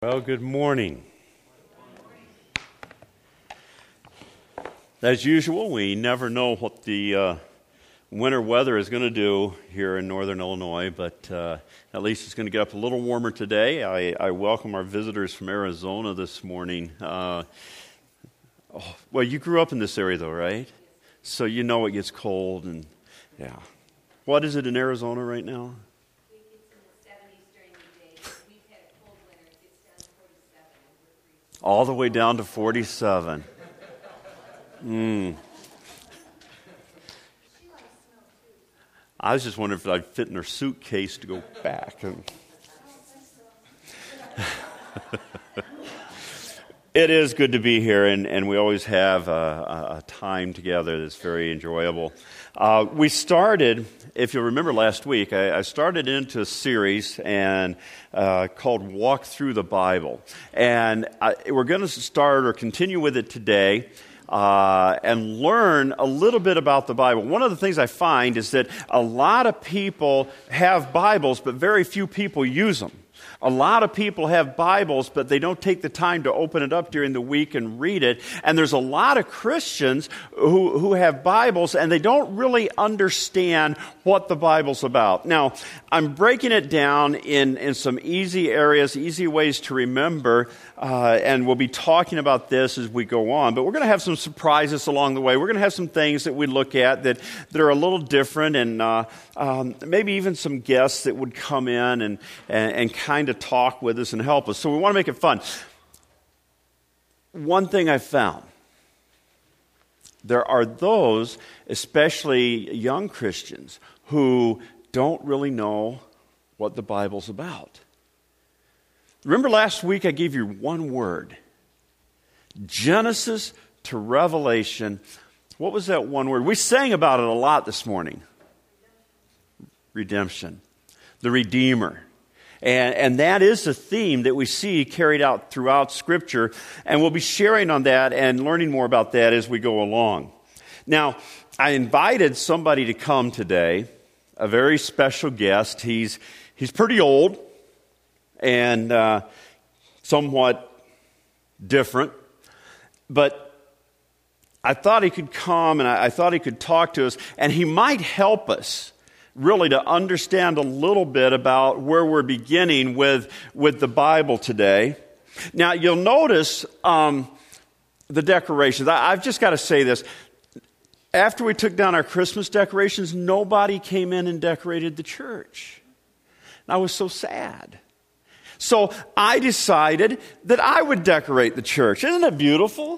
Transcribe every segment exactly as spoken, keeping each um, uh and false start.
Well, good morning. As usual, we never know what the uh, winter weather is going to do here in northern Illinois, but uh, at least it's going to get up a little warmer today. I, I welcome our visitors from Arizona this morning. Uh, oh, well, you grew up in this area, though, right? So you know it gets cold, and yeah. What is it in Arizona right now? All the way down to forty-seven. Mm. I was just wondering if I'd fit in her suitcase to go back. It is good to be here, and, and we always have a, a time together that's very enjoyable. Uh, we started, if you'll remember last week, I, I started into a series and uh, called Walk Through the Bible. And I, we're going to start or continue with it today uh, and learn a little bit about the Bible. One of the things I find is that a lot of people have Bibles, but very few people use them. A lot of people have Bibles, but they don't take the time to open it up during the week and read it. And there's a lot of Christians who, who have Bibles, and they don't really understand what the Bible's about. Now, I'm breaking it down in, in some easy areas, easy ways to remember, uh, and we'll be talking about this as we go on. But we're going to have some surprises along the way. We're going to have some things that we look at that, that are a little different, and uh, um, maybe even some guests that would come in and, and, and kind of talk with us and help us. So we want to make it fun. One thing I found, there are those, especially young Christians, who don't really know what the Bible's about. Remember last week I gave you one word. Genesis to Revelation. What was that one word? We sang about it a lot this morning. Redemption. The Redeemer. And, and that is the theme that we see carried out throughout Scripture. And we'll be sharing on that and learning more about that as we go along. Now, I invited somebody to come today, a very special guest. He's, he's pretty old and uh, somewhat different. But I thought he could come and I, I thought he could talk to us. And he might help us really to understand a little bit about where we're beginning with, with the Bible today. Now, you'll notice um, the decorations. I, I've just got to say this. After we took down our Christmas decorations, nobody came in and decorated the church. And I was so sad. So I decided that I would decorate the church. Isn't it beautiful?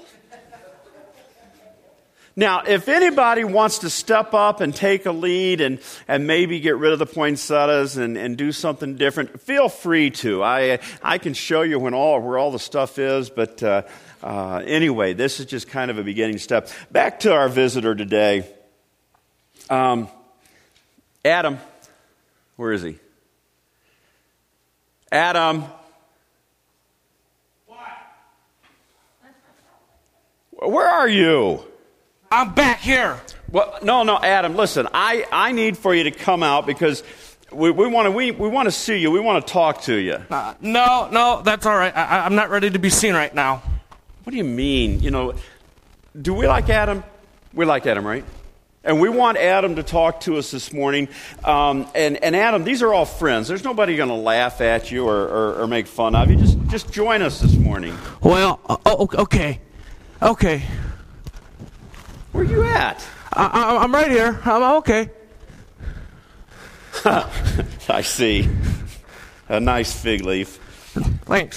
Now, if anybody wants to step up and take a lead and, and maybe get rid of the poinsettias and, and do something different, feel free to. I I can show you when all where all the stuff is, but uh, uh, anyway, this is just kind of a beginning step. Back to our visitor today. Um, Adam, where is he? Adam. What? Where are you? I'm back here. Well, no, no, Adam, listen, I, I need for you to come out because we, we want to we, we want to see you. We want to talk to you. Uh, no, no, that's all right. I, I'm not ready to be seen right now. What do you mean? You know, do we like Adam? We like Adam, right? And we want Adam to talk to us this morning. Um, and, and Adam, these are all friends. There's nobody going to laugh at you or, or, or make fun of you. Just, just join us this morning. Well, uh, oh, okay. Okay. Where you at? I, I'm right here. I'm okay. I see. A nice fig leaf. Thanks.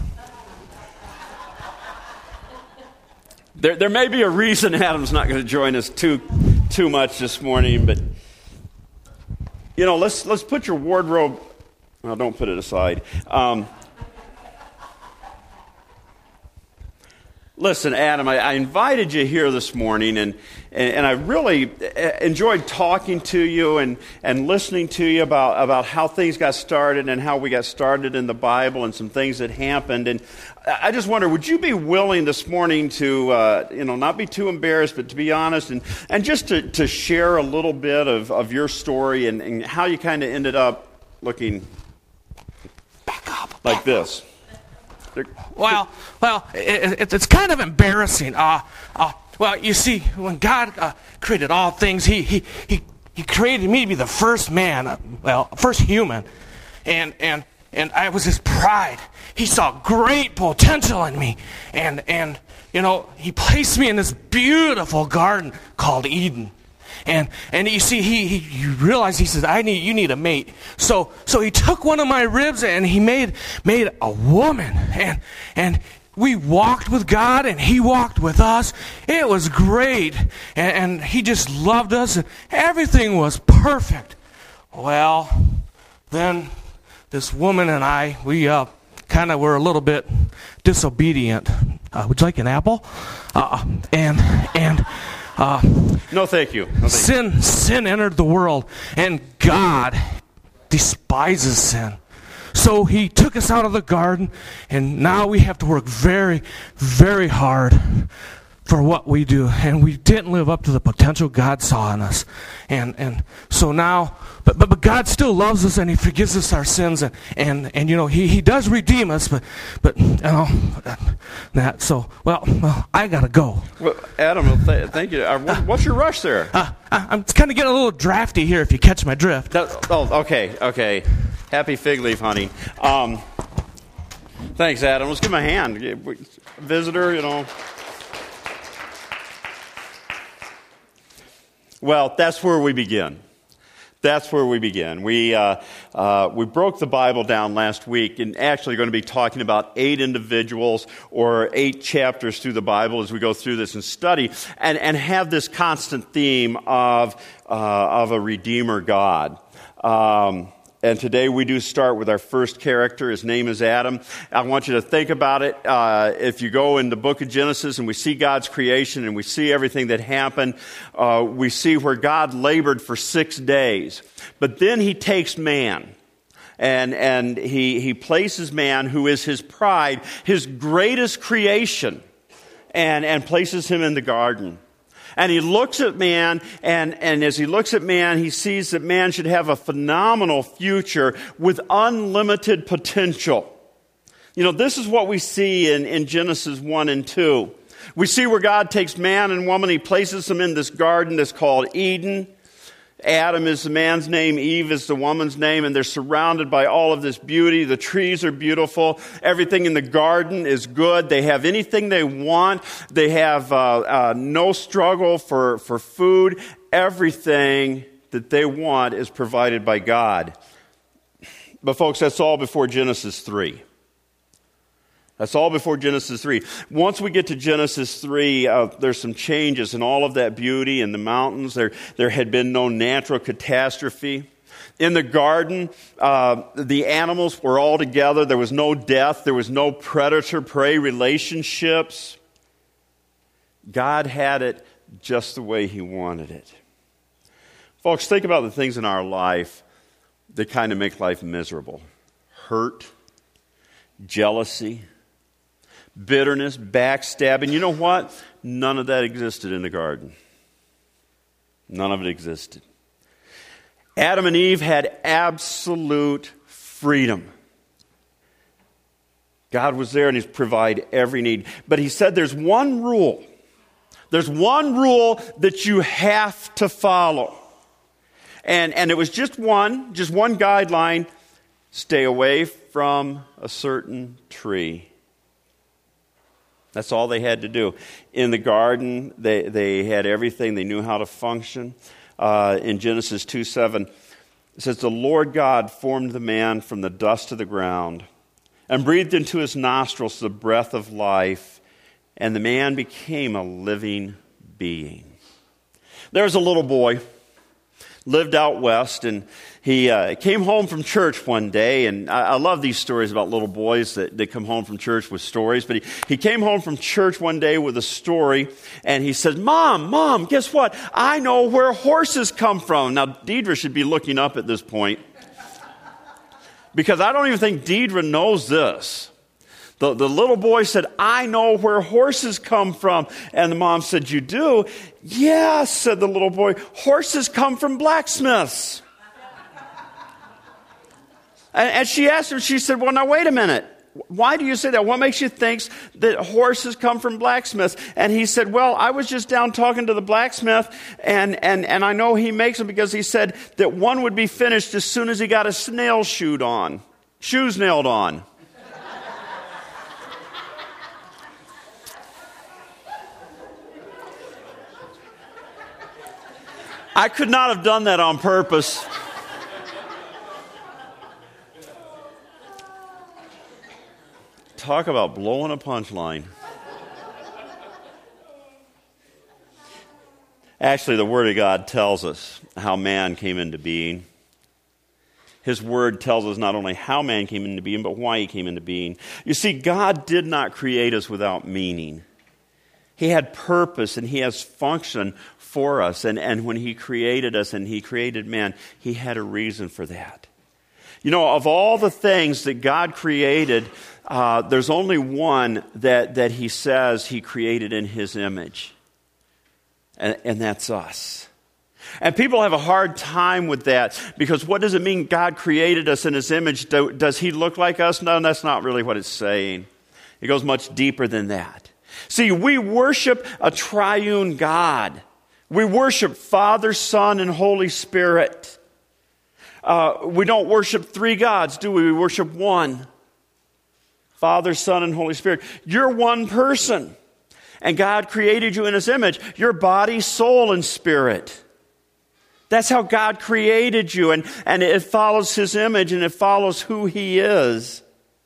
There, there may be a reason Adam's not going to join us too, too much this morning, but you know, let's let's put your wardrobe. Well, don't put it aside. Um, Listen, Adam, I, I invited you here this morning, and, and, and I really enjoyed talking to you and, and listening to you about, about how things got started and how we got started in the Bible and some things that happened. And I just wonder, would you be willing this morning to, uh, you know, not be too embarrassed, but to be honest and, and just to, to share a little bit of, of your story and, and how you kind of ended up looking back up, like back this? Up. Well, well, it, it, it's kind of embarrassing. Uh, uh, well, you see, when God uh, created all things, he, he, he, he created me to be the first man, uh, well, first human. And, and, and I was his pride. He saw great potential in me. And, and, you know, he placed me in this beautiful garden called Eden. And and you see, he, he he realized, he says, I need you need a mate. So so he took one of my ribs and he made made a woman. And and we walked with God and he walked with us. It was great. And, and he just loved us. And everything was perfect. Well, then this woman and I, we uh, kind of were a little bit disobedient. Uh, would you like an apple? Uh, and and. Uh, no, thank you. No, thank sin, you. sin entered the world, and God despises sin. So he took us out of the garden, and now we have to work very, very hard for what we do. And we didn't live up to the potential God saw in us. And and so now, but but, but God still loves us, and he forgives us our sins, and, and, and you know, he, he does redeem us, but, but you know, that, so, well, well I got to go. Well, Adam, th- thank you. Uh, what, what's your rush there? Uh, I'm kind of getting a little drafty here, if you catch my drift. That, oh, okay, okay. Happy fig leaf hunting. Um, thanks, Adam. Let's give him a hand. Visitor, you know. Well, that's where we begin. That's where we begin. We uh, uh, we broke the Bible down last week, and actually going to be talking about eight individuals or eight chapters through the Bible as we go through this and study, and, and have this constant theme of uh, of a Redeemer God. Um, And today we do start with our first character. His name is Adam. I want you to think about it. Uh, if you go in the book of Genesis and we see God's creation and we see everything that happened, uh, we see where God labored for six days. But then he takes man. And and he, he places man, who is his pride, his greatest creation, and, and places him in the garden. And he looks at man, and, and as he looks at man, he sees that man should have a phenomenal future with unlimited potential. You know, this is what we see in, in Genesis one and two. We see where God takes man and woman, he places them in this garden that's called Eden. Adam is the man's name, Eve is the woman's name, and they're surrounded by all of this beauty. The trees are beautiful. Everything in the garden is good. They have anything they want. They have uh, uh, no struggle for, for food. Everything that they want is provided by God. But folks, that's all before Genesis three. That's all before Genesis three. Once we get to Genesis three, uh, there's some changes in all of that beauty in the mountains. There, there had been no natural catastrophe. In the garden, uh, the animals were all together. There was no death. There was no predator-prey relationships. God had it just the way he wanted it. Folks, think about the things in our life that kind of make life miserable. Hurt, jealousy, bitterness, backstabbing. You know what? None of that existed in the garden. None of it existed. Adam and Eve had absolute freedom. God was there and he's provided every need. But he said there's one rule. There's one rule that you have to follow. And, and it was just one, just one guideline. Stay away from a certain tree. That's all they had to do. In the garden, they, they had everything. They knew how to function. Uh, in Genesis two seven, it says, the Lord God formed the man from the dust of the ground and breathed into his nostrils the breath of life, and the man became a living being. There's a little boy, lived out west, and he uh, came home from church one day, and I, I love these stories about little boys that, that come home from church with stories, but he, he came home from church one day with a story, and he said, Mom, Mom, guess what? I know where horses come from. Now, Deidre should be looking up at this point, because I don't even think Deidre knows this. The, the little boy said, I know where horses come from. And the mom said, you do? Yes, said the little boy. Horses come from blacksmiths. and, and she asked him, she said, well, now wait a minute. why do you say that? What makes you think that horses come from blacksmiths? And he said, well, I was just down talking to the blacksmith, and, and, and I know he makes them because he said that one would be finished as soon as he got his nail shoed on, shoes nailed on. I could not have done that on purpose. Talk about blowing a punchline. Actually, the Word of God tells us how man came into being. His Word tells us not only how man came into being, but why he came into being. You see, God did not create us without meaning. He had purpose and He has function for us. And, and when He created us and He created man, He had a reason for that. You know, of all the things that God created, uh, there's only one that, that He says He created in His image. And, and that's us. And people have a hard time with that, because what does it mean God created us in His image? Do, does He look like us? No, that's not really what it's saying. It goes much deeper than that. See, we worship a triune God. We worship Father, Son, and Holy Spirit. Uh, we don't worship three gods, do we? We worship one. Father, Son, and Holy Spirit. You're one person. And God created you in His image. Your body, soul, and spirit. That's how God created you. And, and it follows His image, and it follows who He is.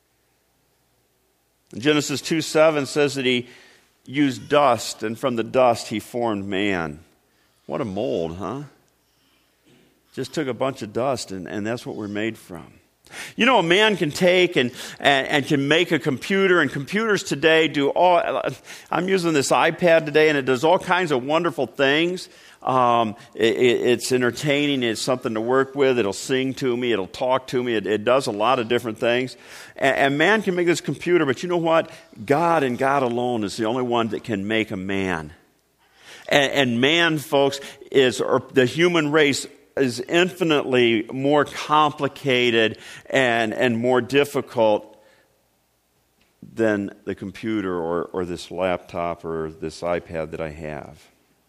Genesis two seven says that He used dust, and from the dust He formed man. What a mold, huh? Just took a bunch of dust, and, and that's what we're made from. You know, a man can take and, and, and can make a computer, and computers today do all, I'm using this iPad today, and it does all kinds of wonderful things. Um, it, it's entertaining, it's something to work with, it'll sing to me, it'll talk to me, it, it does a lot of different things. And, and man can make this computer, but you know what? God and God alone is the only one that can make a man. And, and man, folks, is, or the human race is infinitely more complicated and, and more difficult than the computer or, or this laptop or this iPad that I have.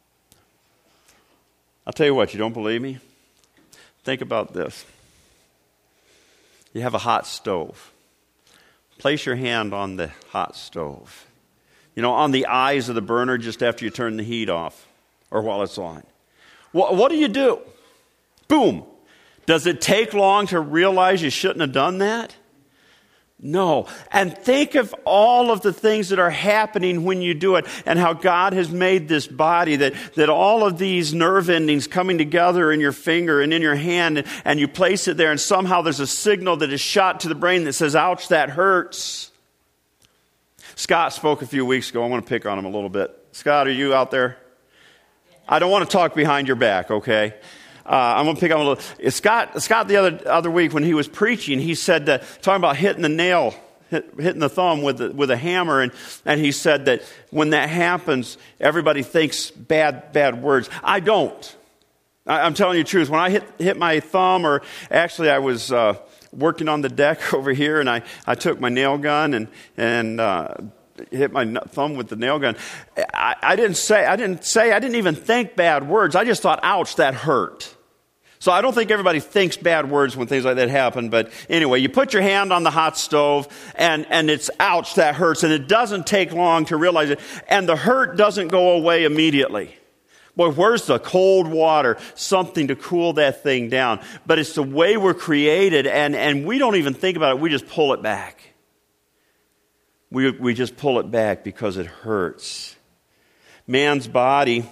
I'll tell you what, you don't believe me? Think about this. You have a hot stove. Place your hand on the hot stove. You know, on the eyes of the burner just after you turn the heat off or while it's on. What, what do you do? Boom. Does it take long to realize you shouldn't have done that? No. And think of all of the things that are happening when you do it, and how God has made this body, that, that all of these nerve endings coming together in your finger and in your hand, and, and you place it there, and somehow there's a signal that is shot to the brain that says, ouch, that hurts. Scott spoke a few weeks ago. I want to pick on him a little bit. Scott, are you out there? I don't want to talk behind your back, okay? Uh, I'm going to pick on a little. Scott, Scott, the other other week when he was preaching, he said that, talking about hitting the nail, hit, hitting the thumb with the, with a hammer, and and he said that when that happens, everybody thinks bad bad words. I don't. I, I'm telling you the truth. When I hit hit my thumb, or actually I was uh, working on the deck over here, and I, I took my nail gun and and. Uh, hit my thumb with the nail gun. I, I didn't say, I didn't say, I didn't even think bad words. I just thought, ouch, that hurt. So I don't think everybody thinks bad words when things like that happen. But anyway, you put your hand on the hot stove, and, and it's, ouch, that hurts. And it doesn't take long to realize it. And the hurt doesn't go away immediately. Boy, where's the cold water? Something to cool that thing down. But it's the way we're created, and, and we don't even think about it. We just pull it back. We we just pull it back because it hurts. Man's body,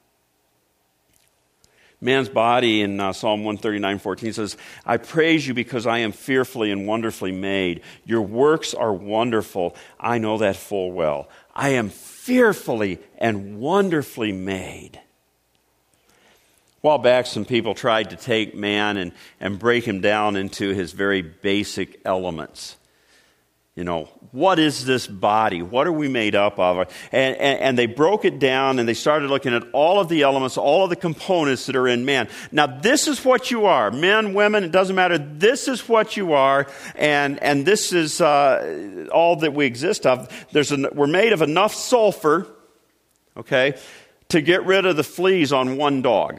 man's body in uh, Psalm one thirty-nine fourteen says, I praise you because I am fearfully and wonderfully made. Your works are wonderful. I know that full well. I am fearfully and wonderfully made. A while back, some people tried to take man and, and break him down into his very basic elements. You know, what is this body? What are we made up of? And, and, and they broke it down and they started looking at all of the elements, all of the components that are in man. Now, this is what you are. Men, women, it doesn't matter. This is what you are. And, and this is uh, all that we exist of. There's an, we're made of enough sulfur, okay, to get rid of the fleas on one dog.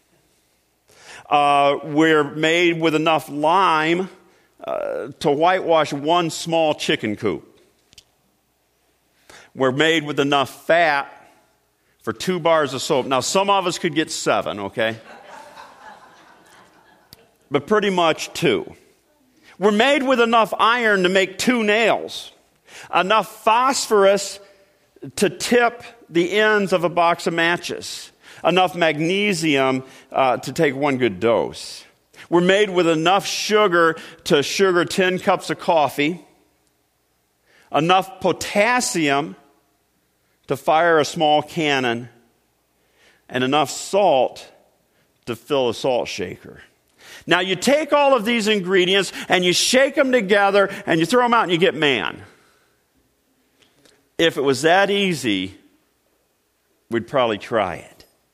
Uh, we're made with enough lime Uh, to whitewash one small chicken coop. We're made with enough fat for two bars of soap. Now, some of us could get seven, okay? But pretty much two. We're made with enough iron to make two nails. Enough phosphorus to tip the ends of a box of matches. Enough magnesium uh, to take one good dose. We're made with enough sugar to sugar ten cups of coffee, enough potassium to fire a small cannon, and enough salt to fill a salt shaker. Now you take all of these ingredients and you shake them together and you throw them out and you get man. If it was that easy, we'd probably try it.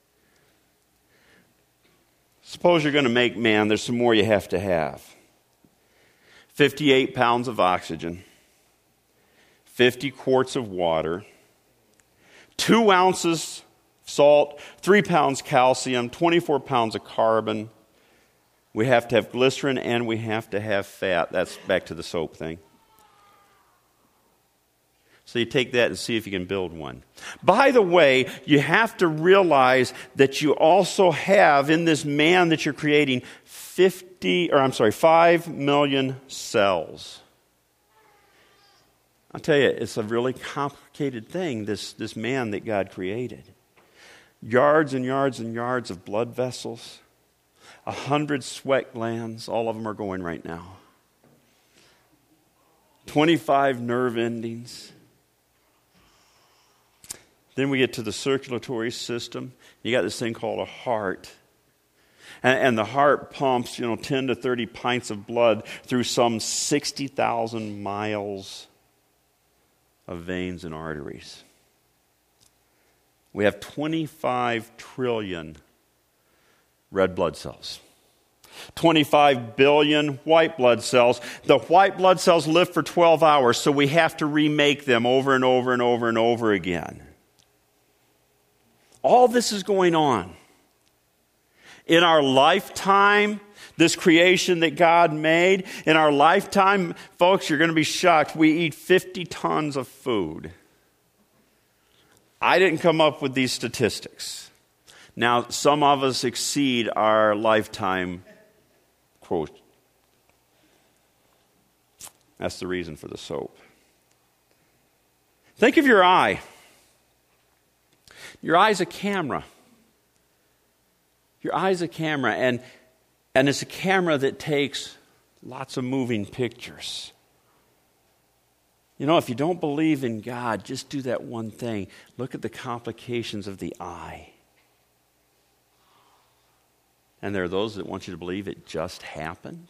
Suppose you're going to make man, there's some more you have to have. fifty-eight pounds of oxygen, fifty quarts of water, two ounces salt, three pounds calcium, twenty-four pounds of carbon. We have to have glycerin and we have to have fat. That's back to the soap thing. So you take that and see if you can build one. By the way, you have to realize that you also have in this man that you're creating fifty, or I'm sorry, five million cells. I'll tell you, it's a really complicated thing, this, this man that God created. Yards and yards and yards of blood vessels, a hundred sweat glands, all of them are going right now. twenty-five nerve endings. Then we get to the circulatory system. You got this thing called a heart. And, and the heart pumps, you know, ten to thirty pints of blood through some sixty thousand miles of veins and arteries. We have twenty-five trillion red blood cells. twenty-five billion white blood cells. The white blood cells live for twelve hours, so we have to remake them over and over and over and over again. All this is going on. In our lifetime, this creation that God made, in our lifetime, folks, you're going to be shocked. We eat fifty tons of food. I didn't come up with these statistics. Now, some of us exceed our lifetime quote. That's the reason for the soap. Think of your eye. Your eye's a camera. Your eye's a camera, and, and it's a camera that takes lots of moving pictures. You know, if you don't believe in God, just do that one thing. Look at the complications of the eye. And there are those that want you to believe it just happened.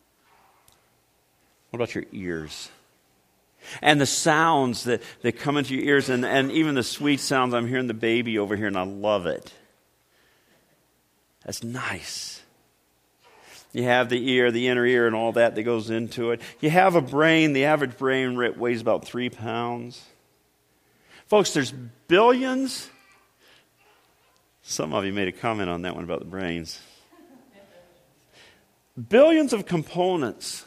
What about your ears? And the sounds that, that come into your ears, and, and even the sweet sounds. I'm hearing the baby over here, and I love it. That's nice. You have the ear, the inner ear, and all that that goes into it. You have a brain. The average brain weighs about three pounds. Folks, there's billions. Some of you made a comment on that one about the brains. Billions of components.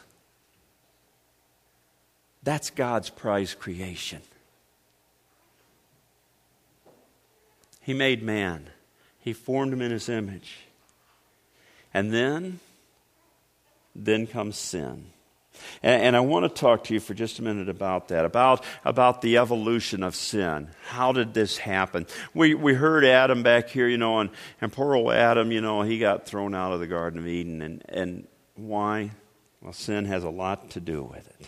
That's God's prized creation. He made man. He formed him in his image. And then, then comes sin. And, and I want to talk to you for just a minute about that, about, about the evolution of sin. How did this happen? We we heard Adam back here, you know, and, and poor old Adam, you know, he got thrown out of the Garden of Eden. And, and why? Well, sin has a lot to do with it.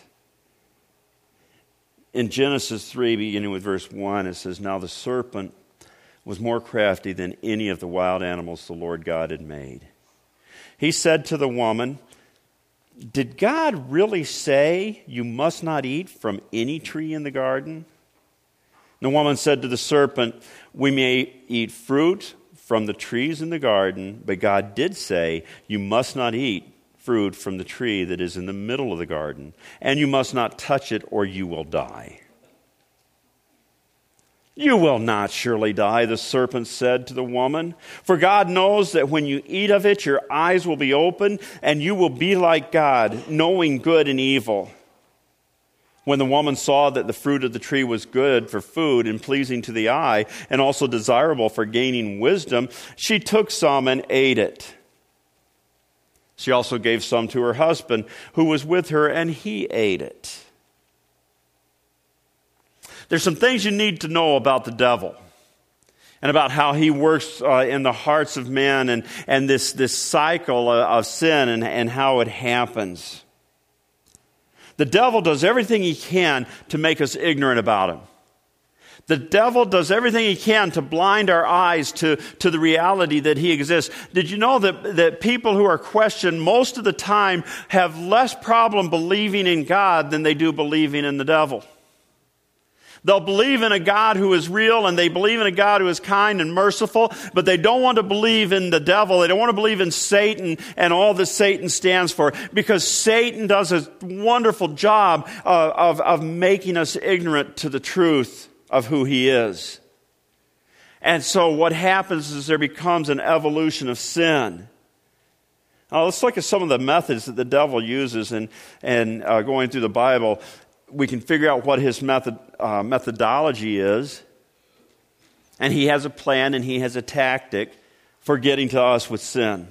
In Genesis three, beginning with verse one, it says, "Now the serpent was more crafty than any of the wild animals the Lord God had made. He said to the woman, did God really say you must not eat from any tree in the garden? The woman said to the serpent, we may eat fruit from the trees in the garden, but God did say you must not eat fruit from the tree that is in the middle of the garden, and you must not touch it or you will die. You will not surely die, the serpent said to the woman, for God knows that when you eat of it, your eyes will be opened, and you will be like God, knowing good and evil. When the woman saw that the fruit of the tree was good for food and pleasing to the eye, and also desirable for gaining wisdom, she took some and ate it. She also gave some to her husband, who was with her, and he ate it. There's some things you need to know about the devil and about how he works uh, in the hearts of men and, and this, this cycle of sin and, and how it happens. The devil does everything he can to make us ignorant about him. The devil does everything he can to blind our eyes to, to the reality that he exists. Did you know that, that people who are questioned most of the time have less problem believing in God than they do believing in the devil? They'll believe in a God who is real, and they believe in a God who is kind and merciful, but they don't want to believe in the devil. They don't want to believe in Satan and all that Satan stands for, because Satan does a wonderful job of, of, of making us ignorant to the truth of who he is. And so what happens is there becomes an evolution of sin. Now let's look at some of the methods that the devil uses in, in uh, going through the Bible. We can figure out what his method, uh, methodology is. And he has a plan and he has a tactic for getting to us with sin.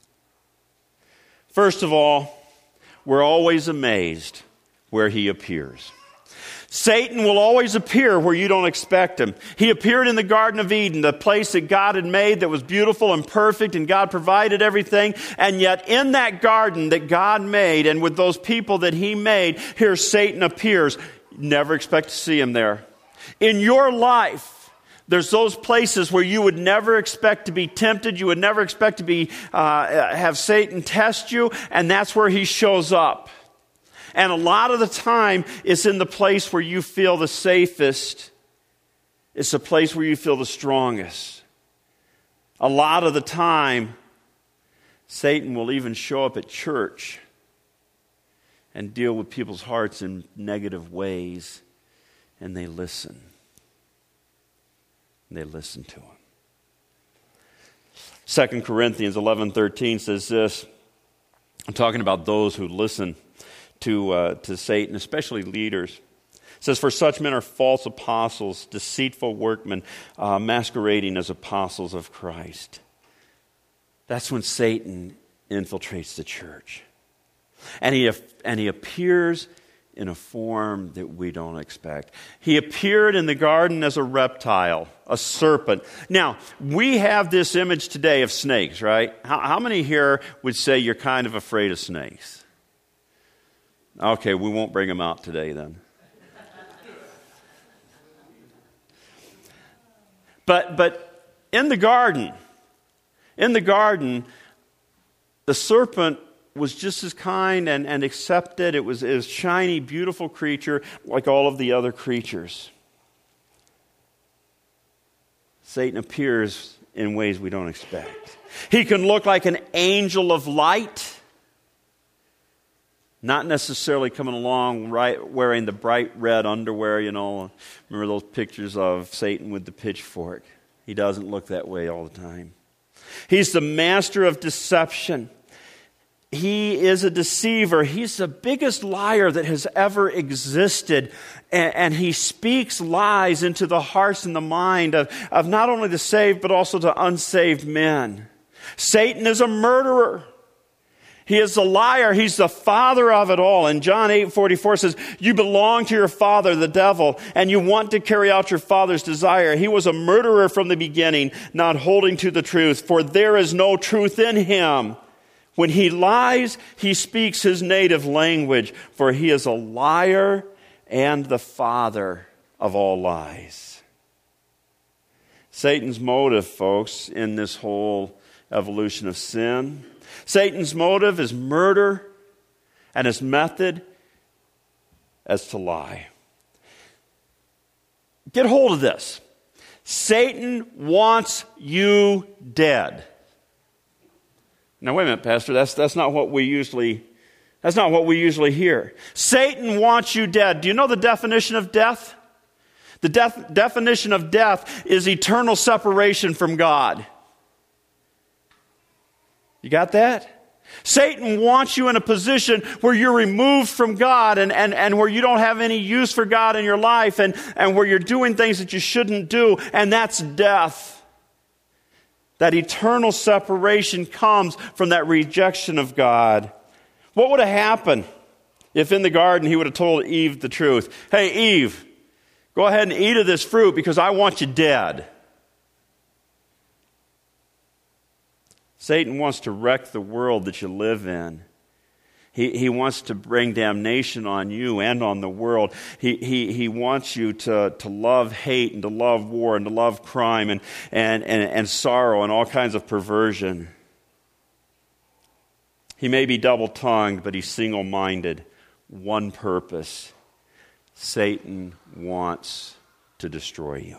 First of all, we're always amazed where he appears. Satan will always appear where you don't expect him. He appeared in the Garden of Eden, the place that God had made that was beautiful and perfect, and God provided everything. And yet in that garden that God made, and with those people that he made, here Satan appears. Never expect to see him there. In your life, there's those places where you would never expect to be tempted. You would never expect to be uh, have Satan test you, and that's where he shows up. And a lot of the time, it's in the place where you feel the safest. It's the place where you feel the strongest. A lot of the time, Satan will even show up at church and deal with people's hearts in negative ways. And they listen. They listen to him. Second Corinthians eleven thirteen says this. I'm talking about those who listen to uh, to Satan, especially leaders. It says, for such men are false apostles, deceitful workmen, uh, masquerading as apostles of Christ. That's when Satan infiltrates the church. And he, and he appears in a form that we don't expect. He appeared in the garden as a reptile, a serpent. Now, we have this image today of snakes, right? How, how many here would say you're kind of afraid of snakes? Okay, we won't bring them out today then. But but in the garden, in the garden, the serpent was just as kind and, and accepted. It was a shiny, beautiful creature like all of the other creatures. Satan appears in ways we don't expect. He can look like an angel of light. Not necessarily coming along right, wearing the bright red underwear, you know. Remember those pictures of Satan with the pitchfork? He doesn't look that way all the time. He's the master of deception. He is a deceiver. He's the biggest liar that has ever existed. And, and he speaks lies into the hearts and the mind of, of not only the saved, but also to unsaved men. Satan is a murderer. He is a liar. He's the father of it all. And John eight forty-four says, you belong to your father, the devil, and you want to carry out your father's desire. He was a murderer from the beginning, not holding to the truth, for there is no truth in him. When he lies, he speaks his native language, for he is a liar and the father of all lies. Satan's motive, folks, in this whole evolution of sin, Satan's motive is murder, and his method as to lie. Get hold of this. Satan wants you dead. Now wait a minute, Pastor. That's that's not what we usually that's not what we usually hear. Satan wants you dead. Do you know the definition of death? The def- definition of death is eternal separation from God. You got that? Satan wants you in a position where you're removed from God and, and, and where you don't have any use for God in your life and, and where you're doing things that you shouldn't do, and that's death. That eternal separation comes from that rejection of God. What would have happened if in the garden he would have told Eve the truth? Hey, Eve, go ahead and eat of this fruit because I want you dead. Satan wants to wreck the world that you live in. He, he wants to bring damnation on you and on the world. He, he, he wants you to, to love hate and to love war and to love crime and, and, and, and sorrow and all kinds of perversion. He may be double-tongued, but he's single-minded. One purpose. Satan wants to destroy you.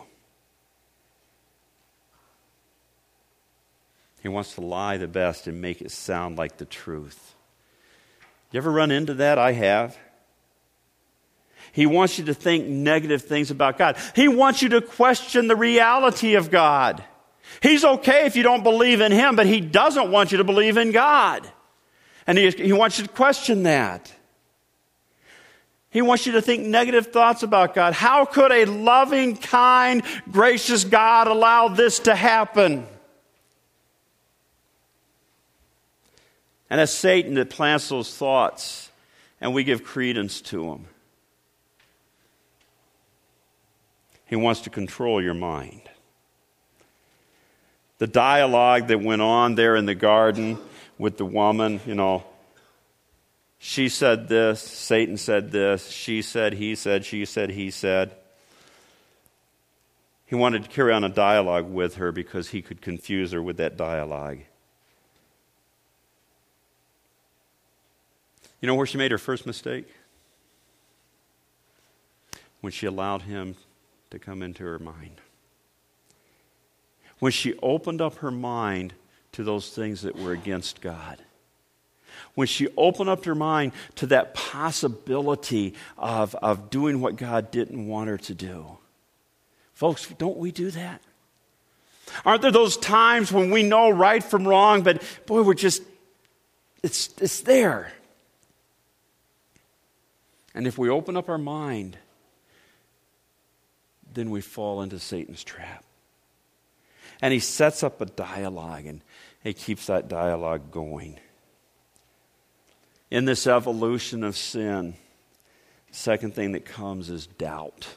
He wants to lie the best and make it sound like the truth. You ever run into that? I have. He wants you to think negative things about God. He wants you to question the reality of God. He's okay if you don't believe in Him, but He doesn't want you to believe in God. And He, he wants you to question that. He wants you to think negative thoughts about God. How could a loving, kind, gracious God allow this to happen? And it's Satan that plants those thoughts, and we give credence to them. He wants to control your mind. The dialogue that went on there in the garden with the woman, you know, she said this, Satan said this, she said, he said, she said, he said. He wanted to carry on a dialogue with her because he could confuse her with that dialogue. You know where she made her first mistake? When she allowed him to come into her mind. When she opened up her mind to those things that were against God. When she opened up her mind to that possibility of, of doing what God didn't want her to do. Folks, don't we do that? Aren't there those times when we know right from wrong, but boy, we're just, it's it's there. And if we open up our mind, then we fall into Satan's trap. And he sets up a dialogue, and he keeps that dialogue going. In this evolution of sin, the second thing that comes is doubt.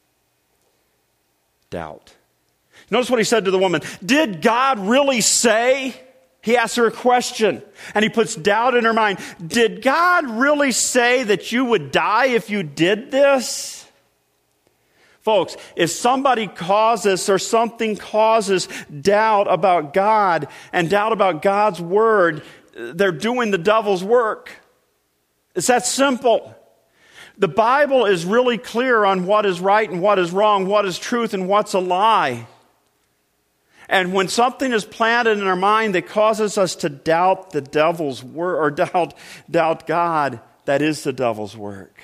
Doubt. Notice what he said to the woman. Did God really say? He asks her a question, and he puts doubt in her mind. Did God really say that you would die if you did this? Folks, if somebody causes or something causes doubt about God and doubt about God's word, they're doing the devil's work. It's that simple. The Bible is really clear on what is right and what is wrong, what is truth and what's a lie. And when something is planted in our mind that causes us to doubt the devil's word or doubt, doubt God, that is the devil's work.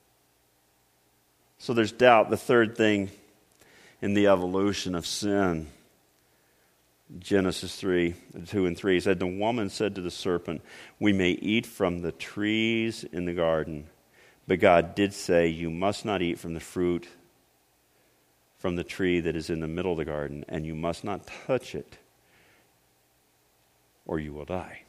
So there's doubt. The third thing in the evolution of sin. Genesis three, two and three said, the woman said to the serpent, we may eat from the trees in the garden, but God did say, you must not eat from the fruit from the tree that is in the middle of the garden, and you must not touch it, or you will die.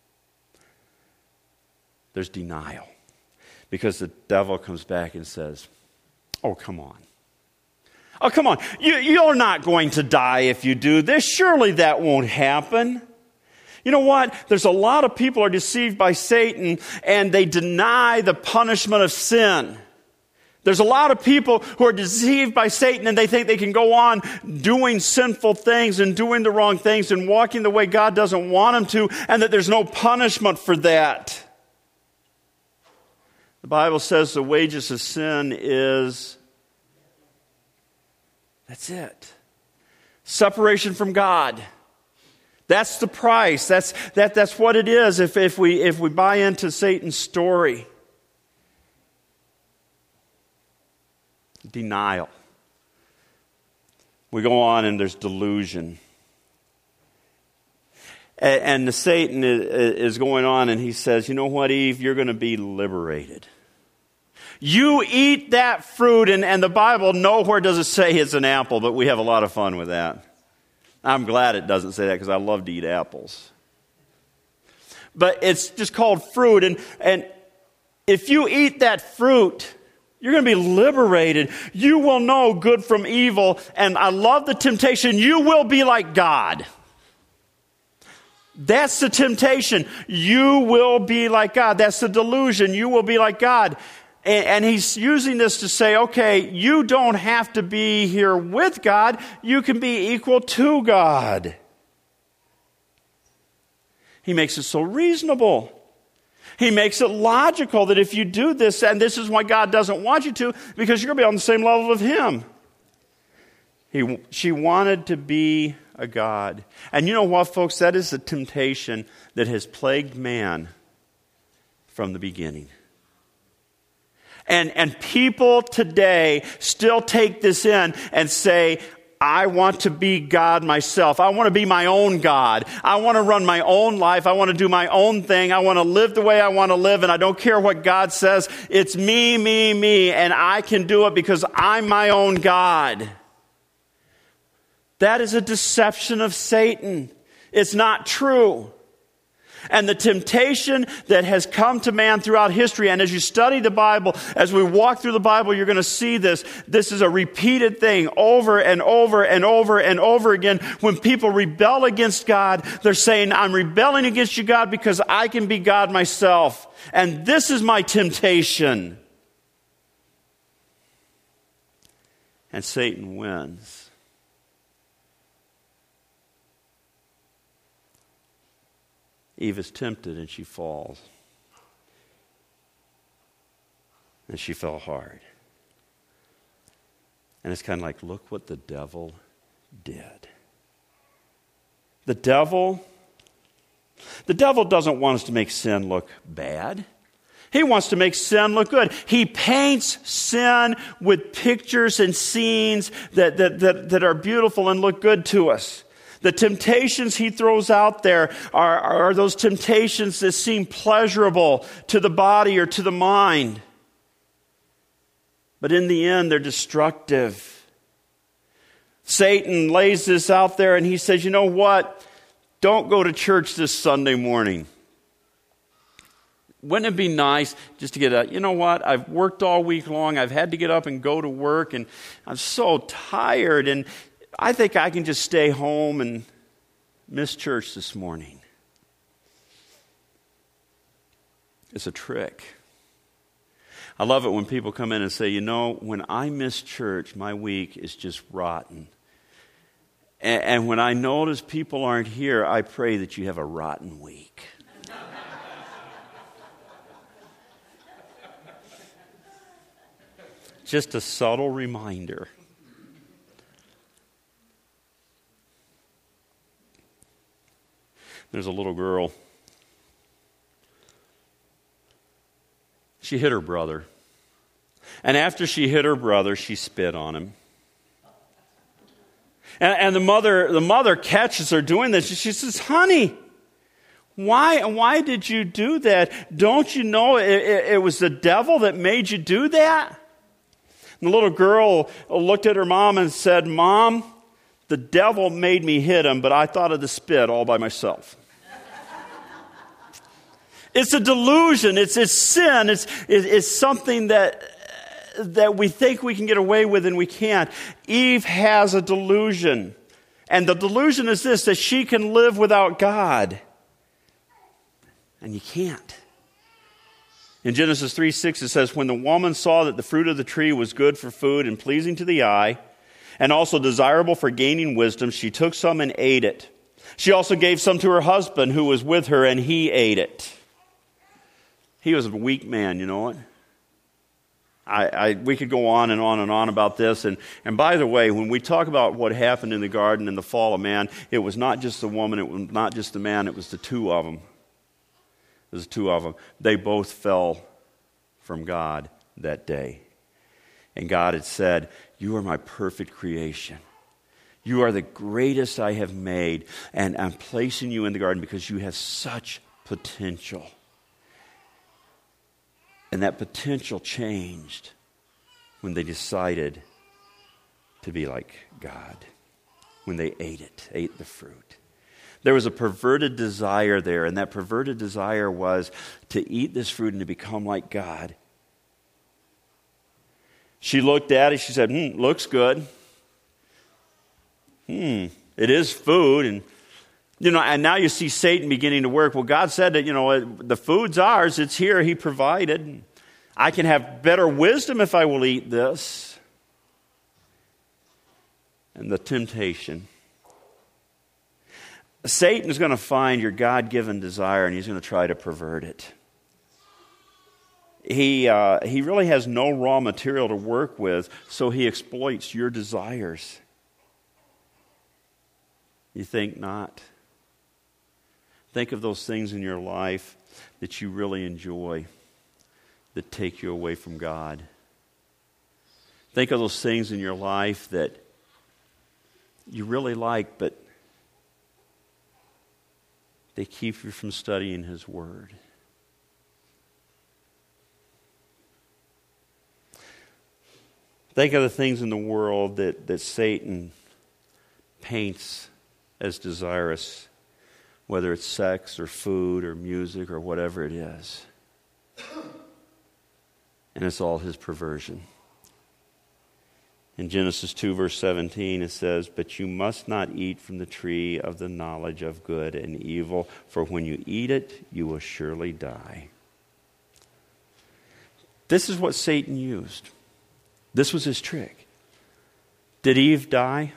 There's denial. Because the devil comes back and says, oh, come on. Oh, come on. You, you're not going to die if you do this. Surely that won't happen. You know what? There's a lot of people are deceived by Satan, and they deny the punishment of sin. There's a lot of people who are deceived by Satan, and they think they can go on doing sinful things and doing the wrong things and walking the way God doesn't want them to, and that there's no punishment for that. The Bible says the wages of sin is, that's it. Separation from God. That's the price. That's that. That's what it is. If if we if we buy into Satan's story, denial. We go on and there's delusion, and, and the Satan is, is going on and he says, "You know what, Eve? You're going to be liberated. You eat that fruit," and, and the Bible nowhere does it say it's an apple, but we have a lot of fun with that. I'm glad it doesn't say that because I love to eat apples. But it's just called fruit. And, and if you eat that fruit, you're going to be liberated. You will know good from evil. And I love the temptation. You will be like God. That's the temptation. You will be like God. That's the delusion. You will be like God. And he's using this to say, okay, you don't have to be here with God. You can be equal to God. He makes it so reasonable. He makes it logical that if you do this, and this is why God doesn't want you to, because you're going to be on the same level of Him. He, she wanted to be a God. And you know what, folks? That is the temptation that has plagued man from the beginning. And, and people today still take this in and say, I want to be God myself. I want to be my own God. I want to run my own life. I want to do my own thing. I want to live the way I want to live, and I don't care what God says. It's me, me, me, and I can do it because I'm my own God. That is a deception of Satan. It's not true. And the temptation that has come to man throughout history, and as you study the Bible, as we walk through the Bible, you're going to see this. This is a repeated thing over and over and over and over again. When people rebel against God, they're saying, I'm rebelling against you, God, because I can be God myself. And this is my temptation. And Satan wins. Eve is tempted and she falls. And she fell hard. And it's kind of like, look what the devil did. The devil, the devil doesn't want us to make sin look bad. He wants to make sin look good. He paints sin with pictures and scenes that, that, that, that are beautiful and look good to us. The temptations he throws out there are, are those temptations that seem pleasurable to the body or to the mind. But in the end, they're destructive. Satan lays this out there and he says, you know what? Don't go to church this Sunday morning. Wouldn't it be nice just to get a, you know what, I've worked all week long. I've had to get up and go to work and I'm so tired and I think I can just stay home and miss church this morning. It's a trick. I love it when people come in and say, you know, when I miss church, my week is just rotten. And, and when I notice people aren't here, I pray that you have a rotten week. Just a subtle reminder. There's a little girl. She hit her brother. And after she hit her brother, she spit on him. And, and the mother, the mother catches her doing this. She says, honey, why, why did you do that? Don't you know it, it, it was the devil that made you do that? And the little girl looked at her mom and said, Mom, the devil made me hit him, but I thought of the spit all by myself. It's a delusion. It's, it's sin. It's, it's something that, that we think we can get away with and we can't. Eve has a delusion. And the delusion is this, that she can live without God. And you can't. In Genesis three six it says, when the woman saw that the fruit of the tree was good for food and pleasing to the eye, and also desirable for gaining wisdom, she took some and ate it. She also gave some to her husband who was with her, and he ate it. He was a weak man, you know what? I, I, we could go on and on and on about this. And, and by the way, when we talk about what happened in the garden in the fall of man, it was not just the woman, it was not just the man, it was the two of them. It was the two of them. They both fell from God that day. And God had said, you are my perfect creation. You are the greatest I have made, and I'm placing you in the garden because you have such potential. And that potential changed when they decided to be like God, when they ate it, ate the fruit. There was a perverted desire there, and that perverted desire was to eat this fruit and to become like God. She looked at it, she said, hmm, looks good. Hmm, it is food, and You know, and now you see Satan beginning to work. Well, God said that, you know, the food's ours. It's here. He provided. I can have better wisdom if I will eat this. And the temptation. Satan is going to find your God-given desire, and he's going to try to pervert it. He, uh, he really has no raw material to work with, so he exploits your desires. You think not? Think of those things in your life that you really enjoy, that take you away from God. Think of those things in your life that you really like, but they keep you from studying His Word. Think of the things in the world that, that Satan paints as desirous, whether it's sex or food or music or whatever it is. And it's all his perversion. In Genesis two, verse seventeen, it says, "But you must not eat from the tree of the knowledge of good and evil, for when you eat it, you will surely die." This is what Satan used. This was his trick. Did Eve die?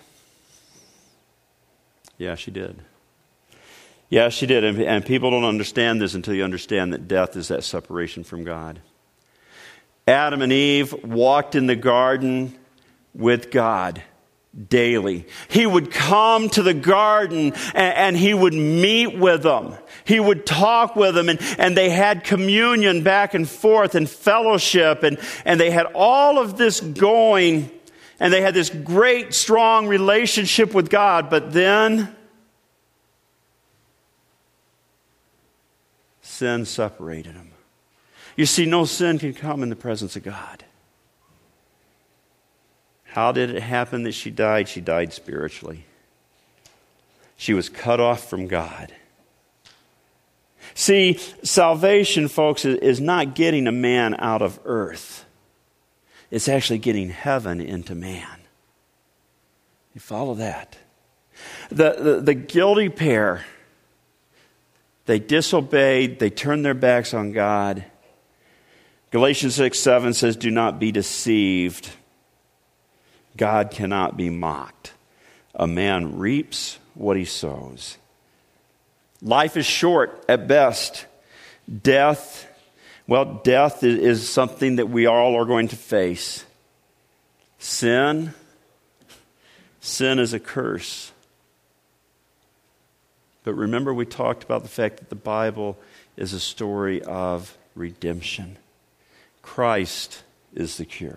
Yeah, she did. Yeah, she did. And, and people don't understand this until you understand that death is that separation from God. Adam and Eve walked in the garden with God daily. He would come to the garden and, and he would meet with them. He would talk with them, and, and they had communion back and forth and fellowship, and, and they had all of this going, and they had this great, strong relationship with God. But then sin separated them. You see, no sin can come in the presence of God. How did it happen that she died? She died spiritually. She was cut off from God. See, salvation, folks, is not getting a man out of earth. It's actually getting heaven into man. You follow that? The, the, the guilty pair, they disobeyed, they turned their backs on God. Galatians six seven says, "Do not be deceived. God cannot be mocked. A man reaps what he sows." Life is short at best. Death, well, death is something that we all are going to face. Sin, sin is a curse. But remember, we talked about the fact that the Bible is a story of redemption. Christ is the cure.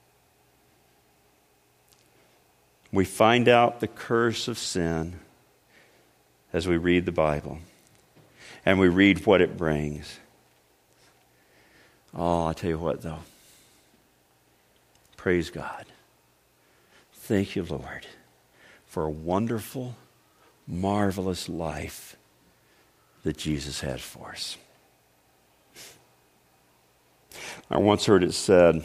We find out the curse of sin as we read the Bible. And we read what it brings. Oh, I tell you what, though. Praise God. Thank you, Lord, for a wonderful, marvelous life that Jesus had for us. I once heard it said,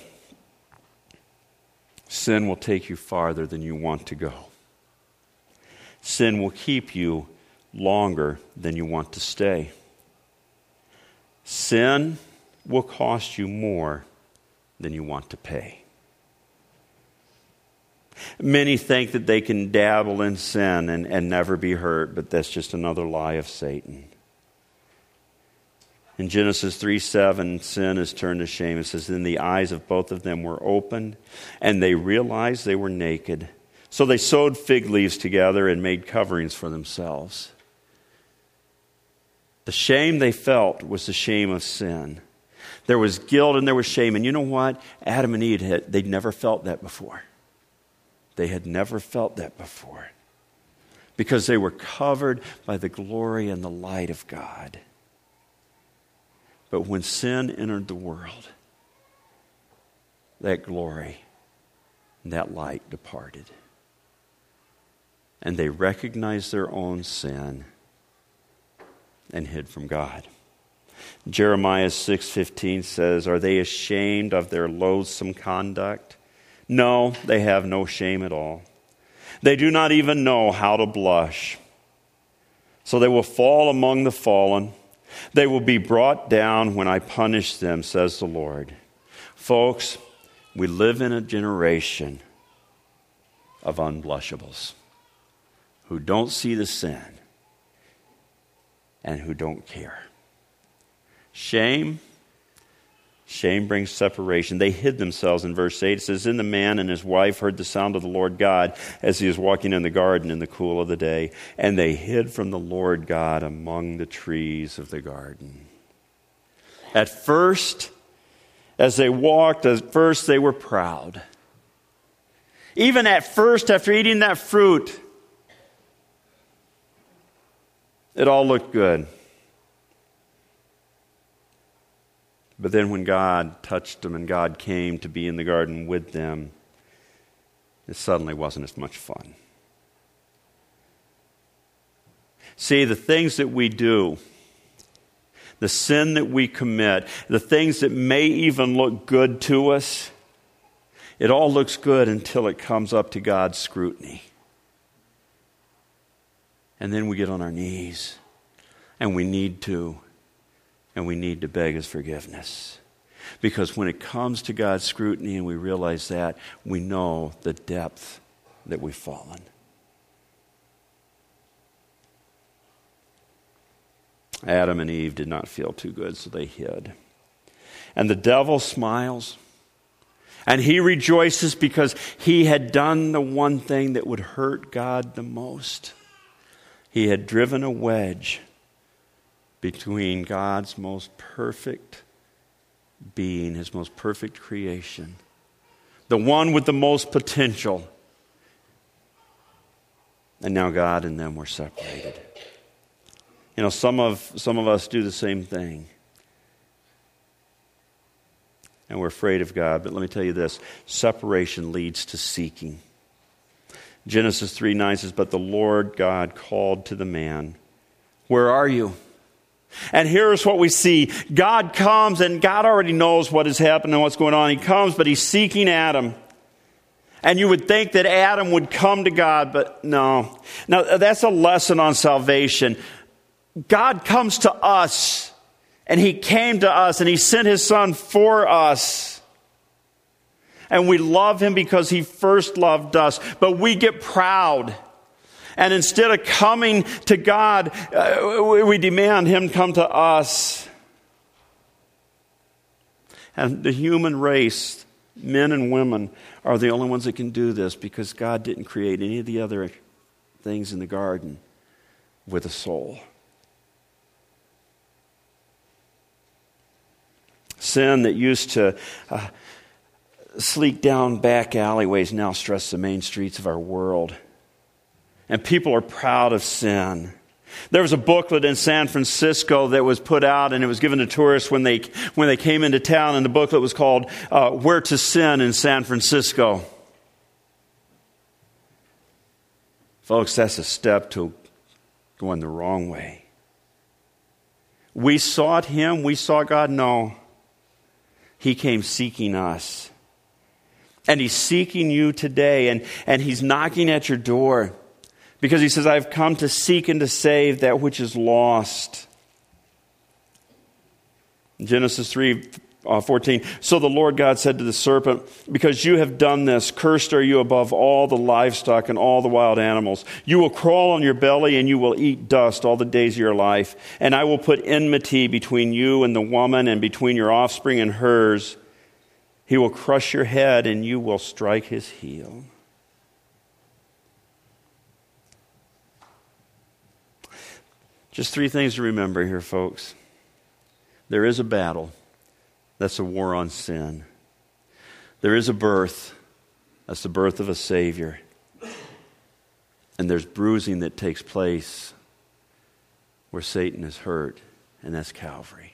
sin will take you farther than you want to go. Sin will keep you longer than you want to stay. Sin will cost you more than you want to pay. Many think that they can dabble in sin and, and never be hurt, but that's just another lie of Satan. In Genesis three seven, sin is turned to shame. It says, then the eyes of both of them were opened, and they realized they were naked. So they sewed fig leaves together and made coverings for themselves. The shame they felt was the shame of sin. There was guilt and there was shame. And you know what? Adam and Eve, had, they'd never felt that before. They had never felt that before. Because they were covered by the glory and the light of God. But when sin entered the world, that glory and that light departed. And they recognized their own sin and hid from God. Jeremiah six fifteen says, are they ashamed of their loathsome conduct? No, they have no shame at all. They do not even know how to blush. So they will fall among the fallen. They will be brought down when I punish them, says the Lord. Folks, we live in a generation of unblushables who don't see the sin and who don't care. Shame, shame brings separation. They hid themselves in verse eight. It says, then the man and his wife heard the sound of the Lord God as he was walking in the garden in the cool of the day, and they hid from the Lord God among the trees of the garden. At first, as they walked, at first they were proud. Even at first, after eating that fruit, it all looked good. But then when God touched them and God came to be in the garden with them, it suddenly wasn't as much fun. See, the things that we do, the sin that we commit, the things that may even look good to us, it all looks good until it comes up to God's scrutiny. And then we get on our knees, and we need to, and we need to beg His forgiveness. Because when it comes to God's scrutiny and we realize that, we know the depth that we've fallen. Adam and Eve did not feel too good, so they hid. And the devil smiles, and he rejoices because he had done the one thing that would hurt God the most. He had driven a wedge between God's most perfect being, His most perfect creation, the one with the most potential. And now God and them were separated. You know, some of some of us do the same thing. And we're afraid of God. But let me tell you this, separation leads to seeking. Genesis three nine says, but the Lord God called to the man, where are you? And here's what we see. God comes, and God already knows what has happened and what's going on. He comes, but He's seeking Adam. And you would think that Adam would come to God, but no. Now, that's a lesson on salvation. God comes to us, and He came to us, and He sent His Son for us. And we love Him because He first loved us. But we get proud. And instead of coming to God, uh, we demand Him come to us. And the human race, men and women, are the only ones that can do this because God didn't create any of the other things in the garden with a soul. Sin that used to uh, sleek down back alleyways now stress the main streets of our world. And people are proud of sin. There was a booklet in San Francisco that was put out, and it was given to tourists when they when they came into town, and the booklet was called uh, Where to Sin in San Francisco. Folks, that's a step to going the wrong way. We sought Him, we sought God. No. He came seeking us. And He's seeking you today, and, and He's knocking at your door. Because He says, I've come to seek and to save that which is lost. Genesis three Uh, fourteen, so the Lord God said to the serpent, because you have done this, cursed are you above all the livestock and all the wild animals. You will crawl on your belly and you will eat dust all the days of your life. And I will put enmity between you and the woman and between your offspring and hers. He will crush your head and you will strike his heel. Just three things to remember here, folks. There is a battle. That's a war on sin. There is a birth. That's the birth of a Savior. And there's bruising that takes place where Satan is hurt, and that's Calvary.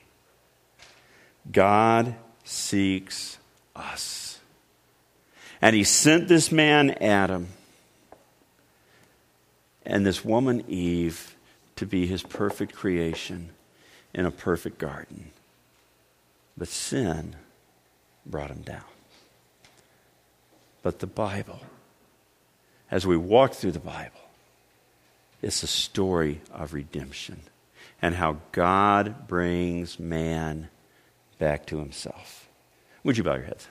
God seeks us. And he sent this man, Adam, and this woman, Eve, to be his perfect creation in a perfect garden. But sin brought him down. But the Bible, as we walk through the Bible, it's a story of redemption and how God brings man back to himself. Would you bow your heads?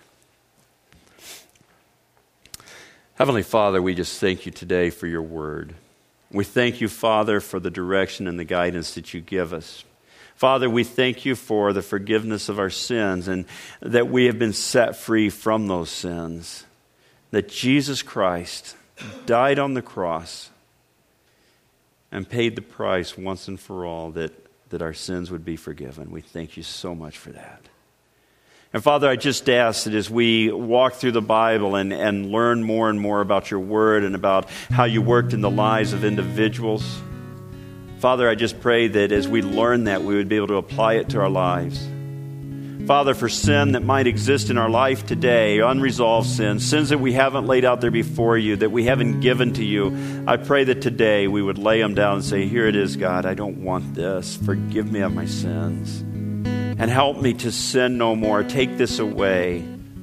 Heavenly Father, we just thank you today for your word. We thank you, Father, for the direction and the guidance that you give us. Father, we thank you for the forgiveness of our sins and that we have been set free from those sins. That Jesus Christ died on the cross and paid the price once and for all that, that our sins would be forgiven. We thank you so much for that. And Father, I just ask that as we walk through the Bible and, and learn more and more about your word and about how you worked in the lives of individuals, Father, I just pray that as we learn that, we would be able to apply it to our lives. Father, for sin that might exist in our life today, unresolved sins, sins that we haven't laid out there before you, that we haven't given to you, I pray that today we would lay them down and say, here it is, God, I don't want this. Forgive me of my sins. And help me to sin no more. Take this away,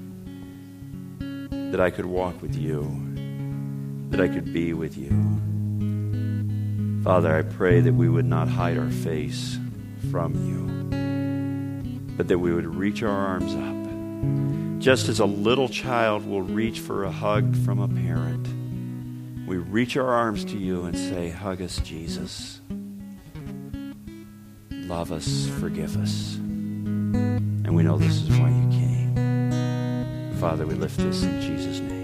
that I could walk with you, that I could be with you. Father, I pray that we would not hide our face from you, but that we would reach our arms up. Just as a little child will reach for a hug from a parent, we reach our arms to you and say, hug us, Jesus. Love us, forgive us. And we know this is why you came. Father, we lift this in Jesus' name.